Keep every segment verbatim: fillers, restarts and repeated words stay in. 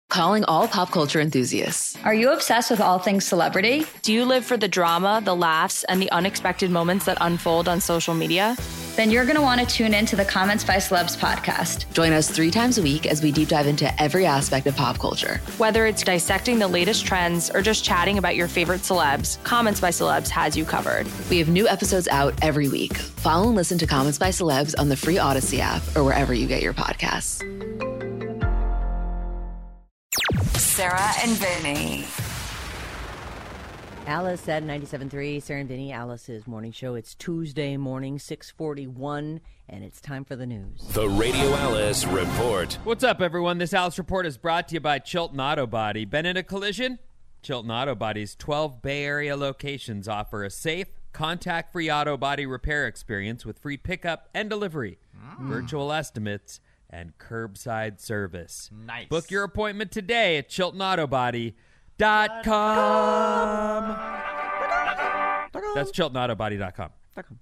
Calling all pop culture enthusiasts. Are you obsessed with all things celebrity? Do you live for the drama, the laughs, and the unexpected moments that unfold on social media? Then you're going to want to tune in to the Comments by Celebs podcast. Join us three times a week as we deep dive into every aspect of pop culture. Whether it's dissecting the latest trends or just chatting about your favorite celebs, Comments by Celebs has you covered. We have new episodes out every week. Follow and listen to Comments by Celebs on the free Odyssey app or wherever you get your podcasts. Sarah and Vinny. Alice at ninety-seven point three, Sarah and Vinny, Alice's morning show. It's Tuesday morning, six forty-one, and it's time for the news. The Radio Alice Report. What's up, everyone? This Alice Report is brought to you by Chilton Auto Body. Been in a collision? Chilton Auto Body's twelve Bay Area locations offer a safe, contact-free auto body repair experience with free pickup and delivery, mm. virtual estimates, and curbside service. Nice. Book your appointment today at chilton auto body dot com. That's chilton auto body dot com.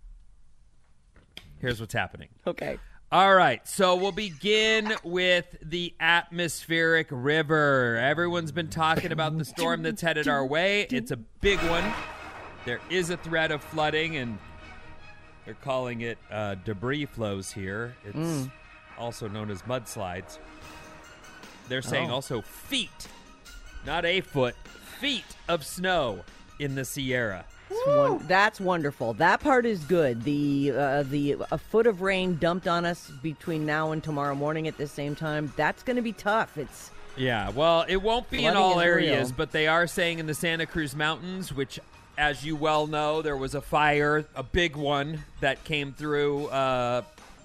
Here's what's happening. Okay. All right, so we'll begin with the atmospheric river. Everyone's been talking about the storm that's headed our way. It's a big one. There is a threat of flooding, and they're calling it uh, debris flows here. It's mm. also known as mudslides. They're saying oh. also feet, not a foot, feet of snow in the Sierra. That's, one, that's wonderful. That part is good. The uh, the a foot of rain dumped on us between now and tomorrow morning at the same time. That's going to be tough. It's yeah. Well, it won't be in flooding all is areas, real. but they are saying in the Santa Cruz Mountains, which, as you well know, there was a fire, a big one that came through. Uh,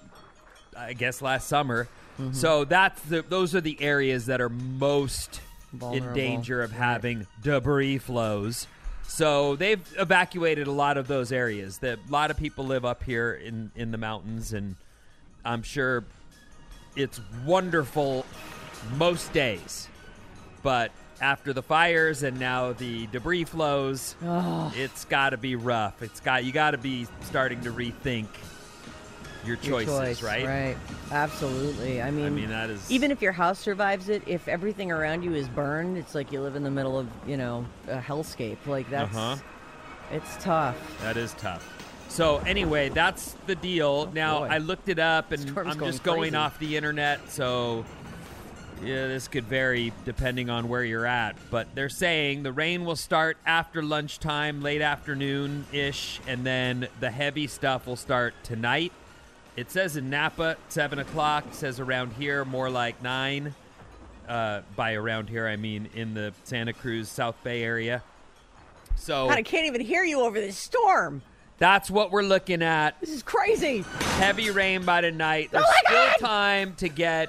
I guess last summer. Mm-hmm. So that's the those are the areas that are most vulnerable, in danger of right. having debris flows. So they've evacuated a lot of those areas. That a lot of people live up here in, in the mountains, and I'm sure it's wonderful most days. But after the fires and now the debris flows, oh. it's got to be rough. It's got you got to be starting to rethink your choices, your choice, right? Right. Absolutely. I mean, I mean that is even if your house survives it, if everything around you is burned, it's like you live in the middle of, you know, a hellscape. Like that's uh-huh. it's tough. That is tough. So anyway, that's the deal. Oh, now boy. I looked it up, and Storm's I'm going just going crazy. off the internet, so yeah, this could vary depending on where you're at. But they're saying the rain will start after lunchtime, late afternoon-ish, and then the heavy stuff will start tonight. It says in Napa, seven o'clock. It says around here, more like nine. Uh, by around here, I mean in the Santa Cruz, South Bay area. So God, I can't even hear you over this storm. That's what we're looking at. This is crazy. Heavy rain by tonight. There's oh still God! time to get,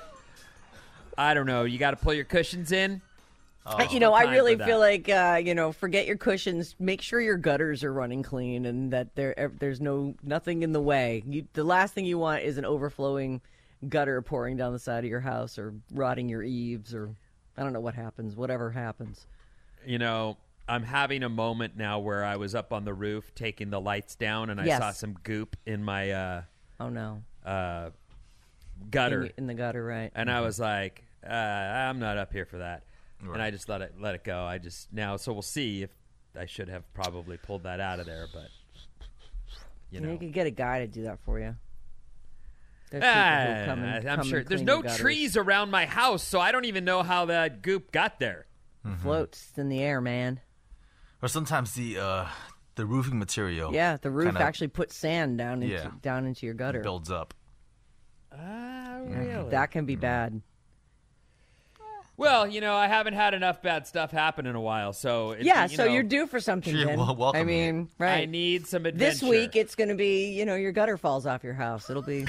I don't know, you got to pull your cushions in. Oh, you know, I really feel like, uh, you know, forget your cushions. Make sure your gutters are running clean and that there there's no nothing in the way. You, the last thing you want is an overflowing gutter pouring down the side of your house or rotting your eaves or I don't know what happens, whatever happens. You know, I'm having a moment now where I was up on the roof taking the lights down and I yes. saw some goop in my uh, oh no uh, gutter. In, in the gutter, right. And mm-hmm. I was like, uh, I'm not up here for that. Right. And I just let it let it go. I just now, so we'll see if I should have probably pulled that out of there, but you know, you could get a guy to do that for you. There's ah, who come and, I'm come sure there's no trees around my house, so I don't even know how that goop got there. Mm-hmm. Floats in the air, man. Or sometimes the uh, the roofing material. Yeah, the roof kinda, actually puts sand down into yeah, down into your gutter. Builds up. Ah, uh, yeah, really? That can be mm-hmm. bad. Well, you know, I haven't had enough bad stuff happen in a while, so it, yeah. You so know, you're due for something. You're Ben. welcome. I mean, right? I need some adventure. This week it's going to be, you know, your gutter falls off your house. It'll be.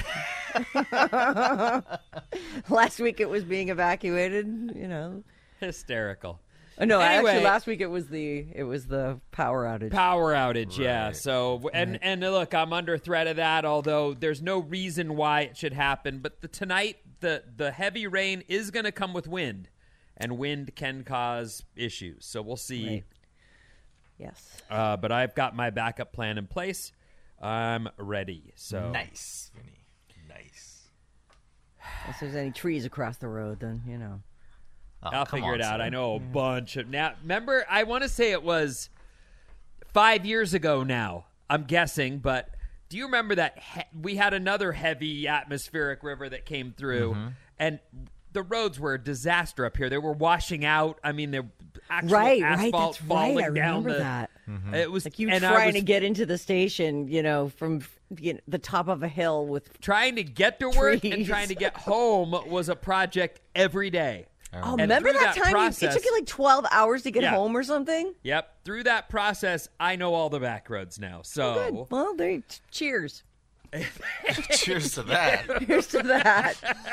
Last week it was being evacuated. You know, hysterical. Oh, no, anyway, actually, last week it was the it was the power outage. Power outage, right. yeah. So and right. and look, I'm under threat of that. Although there's no reason why it should happen, but the tonight the the heavy rain is going to come with wind. And wind can cause issues, so we'll see. Right. Yes. Uh, but I've got my backup plan in place. I'm ready. So nice, Vinny. Nice. If there's any trees across the road, then you know. Oh, I'll come figure on, it out. Sarah. I know a bunch of now. Remember, I want to say it was five years ago now. I'm guessing, but do you remember that he- we had another heavy atmospheric river that came through, Mm-hmm. and the roads were a disaster up here. They were washing out. I mean, they're actual Right, right, asphalt that's falling right. I down. remember the, that. Mm-hmm. It was Like you and I trying was to get into the station, you know, from you know, the top of a hill with. trying to get to work and Trees. trying to get home was a project every day. Oh, And remember through that, that time? You, it process- took you like twelve hours to get Yeah. home or something? Yep. Through that process, I know all the back roads now. So Good. Well, there. you- Cheers. Cheers to that. Here's to that.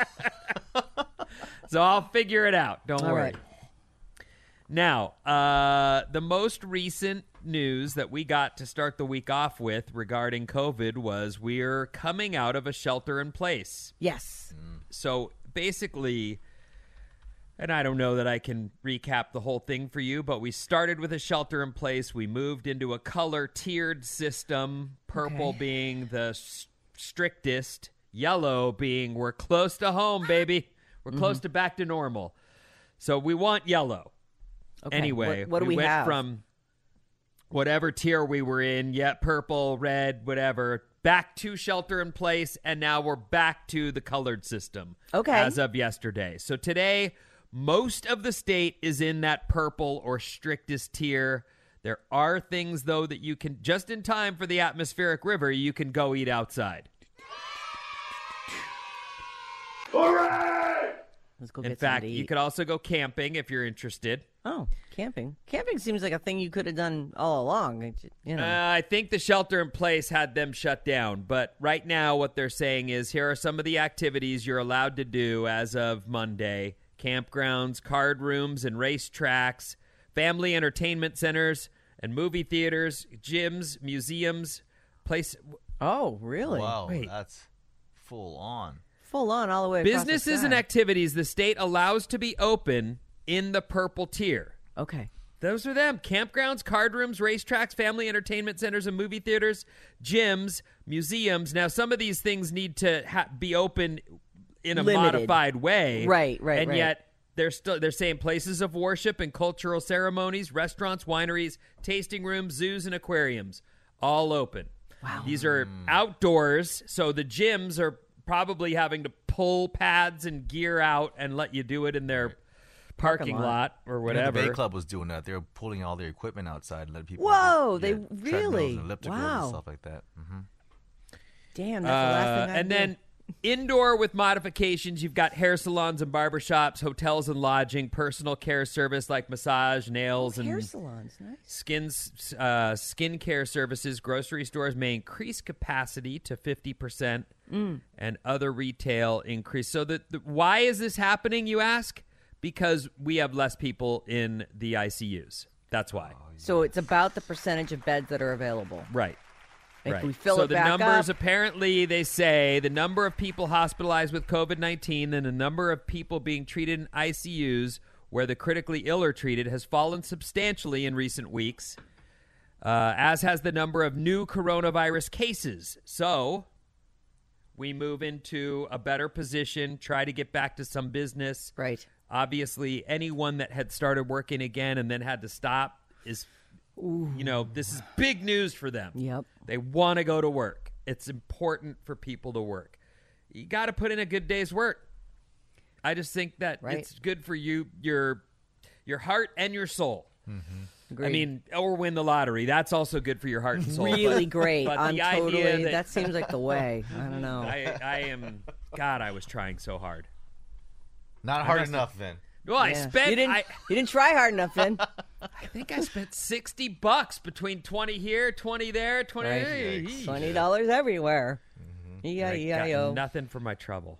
So I'll figure it out. Don't All worry. right. Now, uh, the most recent news that we got to start the week off with regarding COVID was we're coming out of a shelter in place. Yes. So basically, and I don't know that I can recap the whole thing for you, but we started with a shelter in place. We moved into a color tiered system, purple Okay. being the s- strictest, yellow being we're close to home, baby. We're close to back to normal. So we want yellow. Okay. Anyway, what, what do we, went have? from whatever tier we were in, yeah, purple, red, whatever, back to shelter in place, and now we're back to the colored system. Okay. As of yesterday. So today, most of the state is in that purple or strictest tier. There are things, though, that you can, just in time for the atmospheric river, you can go eat outside. Let's go In get fact, something to you eat. could also go camping if you're interested. Oh, camping. Camping seems like a thing you could have done all along. It j- You know. Uh, I think the shelter in place had them shut down. But right now, what they're saying is here are some of the activities you're allowed to do as of Monday: campgrounds, card rooms, and racetracks, family entertainment centers, and movie theaters, gyms, museums, place. oh, really? Wow, Wait. that's full on. Full on all the way across the Businesses sky. and activities the state allows to be open in the purple tier. Okay. Those are them. Campgrounds, card rooms, racetracks, family entertainment centers, and movie theaters, gyms, museums. Now, some of these things need to ha- be open in a Limited. modified way. Right, right, And right. yet, they're still they're saying places of worship and cultural ceremonies, restaurants, wineries, tasting rooms, zoos, and aquariums, all open. Wow. These are outdoors, so the gyms are probably having to pull pads and gear out and let you do it in their parking lot. lot or You know, whatever. the Bay Club was doing that. They were pulling all their equipment outside and letting people. Whoa, get- they get treadmills really? and ellipticals Wow. and stuff like that. hmm Damn, that's the last Uh, thing I and then indoor with modifications, you've got hair salons and barbershops, hotels and lodging, personal care service like massage, nails, and hair salons. Nice. skin uh, skin care services. Grocery stores may increase capacity to fifty percent, Mm. and other retail increase. So the, the why is this happening, you ask? Because we have less people in the I C Us. That's why. So it's about the percentage of beds that are available. Right. If right. we fill so it the back numbers, up- apparently, they say the number of people hospitalized with COVID nineteen and the number of people being treated in I C Us where the critically ill are treated has fallen substantially in recent weeks, uh, as has the number of new coronavirus cases. So we move into a better position, try to get back to some business. Right. Obviously, anyone that had started working again and then had to stop is, you know, this is big news for them. Yep. They want to go to work. It's important for people to work. You got to put in a good day's work. I just think that Right. it's good for you, your your heart and your soul. Agreed. I mean, or win the lottery. That's also good for your heart and soul. really But- great. but I'm the idea totally. that- That seems like the way. I don't know. I, I am. God, I was trying so hard. Not hard must have- enough, then. Well, I Yeah. spent. You didn't. I, you didn't try hard enough, then. I think I spent sixty bucks between twenty here, twenty there, twenty. Right. Eesh. Twenty dollars everywhere. E I I E got I O. nothing for my trouble.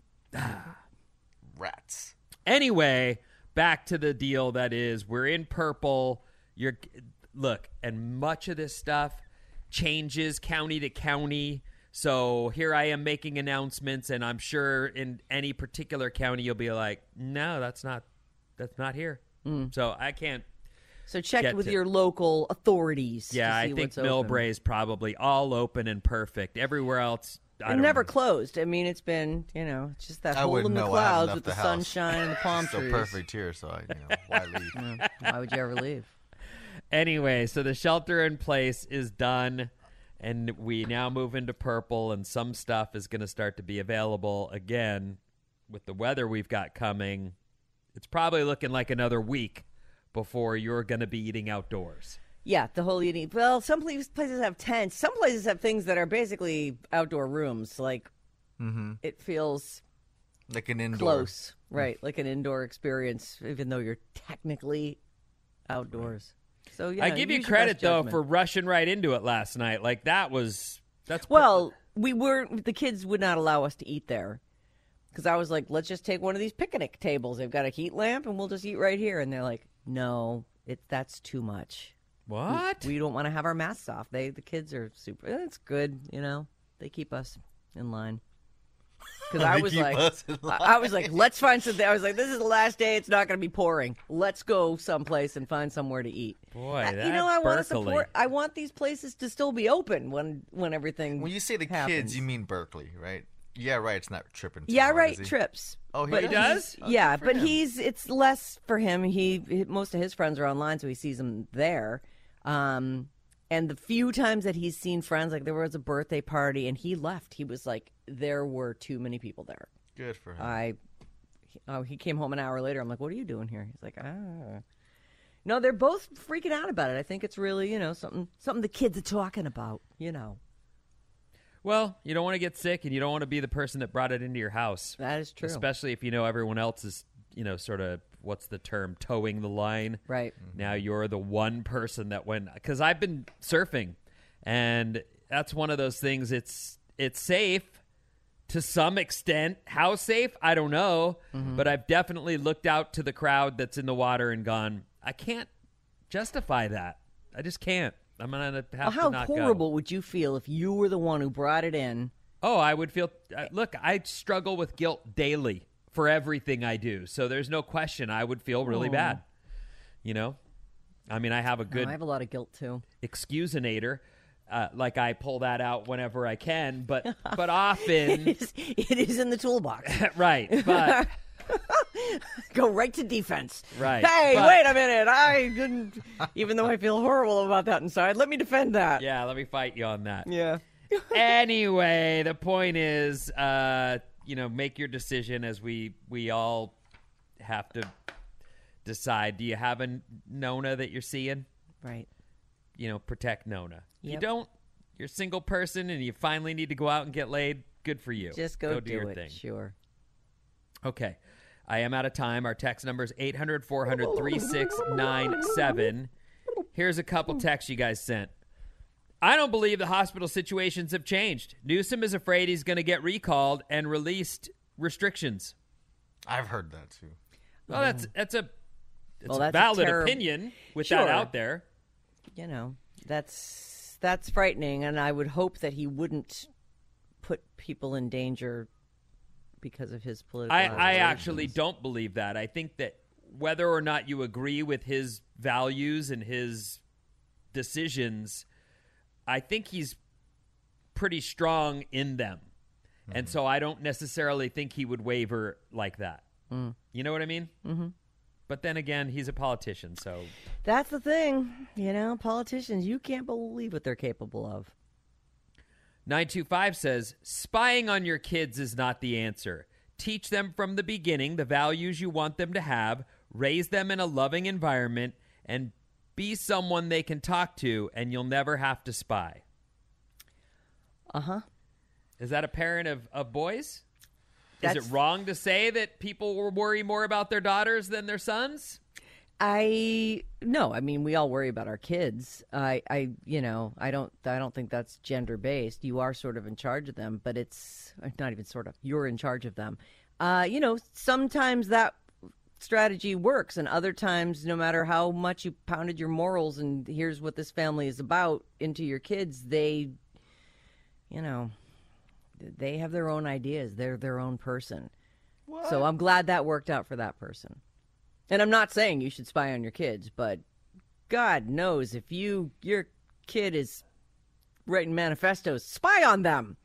Rats. Anyway, back to the deal that is we're in purple. You're look, and much of this stuff changes county to county. So here I am making announcements, and I'm sure in any particular county you'll be like, no, that's not that's not here. So I can't. So check Get with to- your local authorities. Yeah, to I see think what's open. Millbrae is probably all open and perfect. Everywhere else, I It don't never know. closed. I mean, it's been, you know, it's just that I hole wouldn't in the know. I clouds haven't with the, left the house. sunshine and the palm So trees. perfect here, so I, you know, why leave? Yeah. Why would you ever leave? Anyway, so the shelter in place is done, and we now move into purple, and some stuff is going to start to be available again with the weather we've got coming. It's probably looking like another week before you're going to be eating outdoors. Yeah, the whole eating. Well, some places places have tents. Some places have things that are basically outdoor rooms. Like, Mm-hmm. it feels Like an indoor. close, right? Like an indoor experience, even though you're technically outdoors. So yeah, I give you use your credit, best though, judgment. for rushing right into it last night. Like, that was, that's Well, we were the kids would not allow us to eat there because I was like, let's just take one of these picnic tables. They've got a heat lamp, and we'll just eat right here. And they're like, no, it that's too much. What? We, we don't want to have our masks off. They the kids are super. It's good, you know. They keep us in line. Because I They was keep like, us in I, I was like, let's find something. I was like, this is the last day. It's not going to be pouring. Let's go someplace and find somewhere to eat. Boy, Uh, that you know, I want to Berkeley. support. I want these places to still be open when when everything. When you say the happens. kids, you mean Berkeley, right? Yeah, right. It's not tripping. too Yeah, hard, right. is he? Trips. Oh, he but does? He does? he's- yeah, good for but him. he's it's less for him. He, he most of his friends are online, so he sees them there. Um, and the few times that he's seen friends, like there was a birthday party, and he left. He was like, there were too many people there. Good for him. I, oh, he came home an hour later. I'm like, what are you doing here? He's like, ah. No, they're both freaking out about it. I think it's really, you know, something something the kids are talking about, you know. Well, you don't want to get sick, and you don't want to be the person that brought it into your house. That is true. Especially if you know everyone else is, you know, sort of, what's the term, towing the line. Right. Now you're the one person that went, because I've been surfing, and that's one of those things. It's it's safe to some extent. How safe? I don't know. Mm-hmm. But I've definitely looked out to the crowd that's in the water and gone, I can't justify that. I just can't. I'm going to have Well, to how not horrible go. would you feel if you were the one who brought it in? Oh, I would feel. Uh, look, I struggle with guilt daily for everything I do. So there's no question I would feel really Oh. bad. You know? I mean, I have a good Oh, I have a lot of guilt too. excusinator. Uh, like I pull that out whenever I can, but but often, It is, it is in the toolbox. right? But Go right to defense. Right, Hey, but- wait a minute. I didn't, even though I feel horrible about that inside, let me defend that. yeah, let me fight you on that. Yeah. Anyway, the point is, uh, you know, make your decision as we we all have to decide. Do you have a Nona that you're seeing? Right. You know, protect Nona. If you Yep. don't, you're a single person and you finally need to go out and get laid. Good for you. Just go, do, do, your it. thing. Sure. Okay. I am out of time. Our text number is eight hundred, four hundred, three six nine seven. Here's a couple texts you guys sent. I don't believe the hospital situations have changed. Newsom is afraid he's going to get recalled and released restrictions. I've heard that too. Well, that's that's a it's Well, a that's a valid terrib- opinion with Sure. that out there. You know, that's that's frightening, and I would hope that he wouldn't put people in danger because of his political I, I aspirations. actually don't believe that. I think that whether or not you agree with his values and his decisions, I think he's pretty strong in them. Mm-hmm. And so I don't necessarily think he would waver like that. Mm. You know what I mean? Mm-hmm. But then again, he's a politician, so... That's the thing. You know, politicians, you can't believe what they're capable of. nine two five says, spying on your kids is not the answer. Teach them from the beginning the values you want them to have, raise them in a loving environment, and be someone they can talk to, and you'll never have to spy. Uh-huh. Is that a parent of, of boys? That's- Is it wrong to say that people will worry more about their daughters than their sons? I no, I mean we all worry about our kids. I, I, you know, I don't, I don't think that's gender based. You are sort of in charge of them, but it's not even sort of. You're in charge of them. Uh, you know, sometimes that strategy works, and other times, no matter how much you pounded your morals and here's what this family is about into your kids, they, you know, they have their own ideas. They're their own person. What? So I'm glad that worked out for that person. And I'm not saying you should spy on your kids, but God knows if you your kid is writing manifestos, spy on them.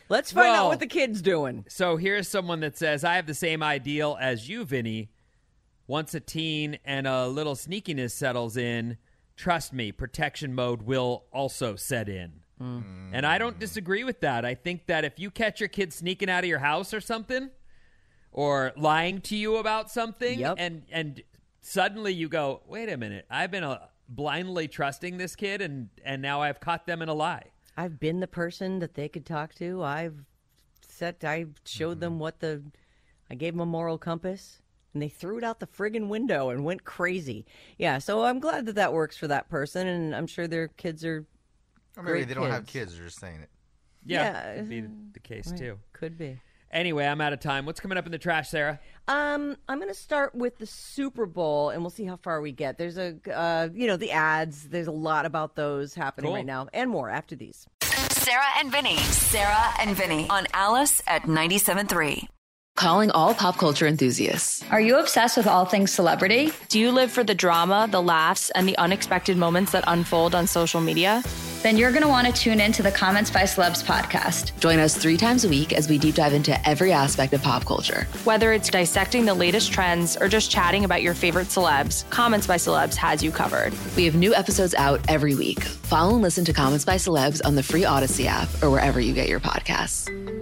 Let's find Well, out what the kid's doing. So here's someone that says, I have the same ideal as you, Vinny. Once a teen and a little sneakiness settles in, trust me, protection mode will also set in. Mm. And I don't disagree with that. I think that if you catch your kid sneaking out of your house or something, or lying to you about something, yep. and, and suddenly you go, wait a minute, I've been uh, blindly trusting this kid, and, and now I've caught them in a lie. I've been the person that they could talk to. I've set, I showed mm-hmm. them what the, I gave them a moral compass. And they threw it out the friggin' window and went crazy. Yeah, so I'm glad that that works for that person, and I'm sure their kids are Or maybe great they don't kids. have kids, they're just saying it. Yeah, Yeah. could be the case, Right. too. Could be. Anyway, I'm out of time. What's coming up in the trash, Sarah? Um, I'm going to start with the Super Bowl, and we'll see how far we get. There's a, uh, you know, the ads. There's a lot about those happening Cool. right now, and more after these. Sarah and Vinny. Sarah and Vinny on Alice at ninety-seven point three. Calling all pop culture enthusiasts. Are you obsessed with all things celebrity? Do you live for the drama, the laughs, and the unexpected moments that unfold on social media? Then you're going to want to tune in to the Comments by Celebs podcast. Join us three times a week as we deep dive into every aspect of pop culture. Whether it's dissecting the latest trends or just chatting about your favorite celebs, Comments by Celebs has you covered. We have new episodes out every week. Follow and listen to Comments by Celebs on the free Odyssey app or wherever you get your podcasts.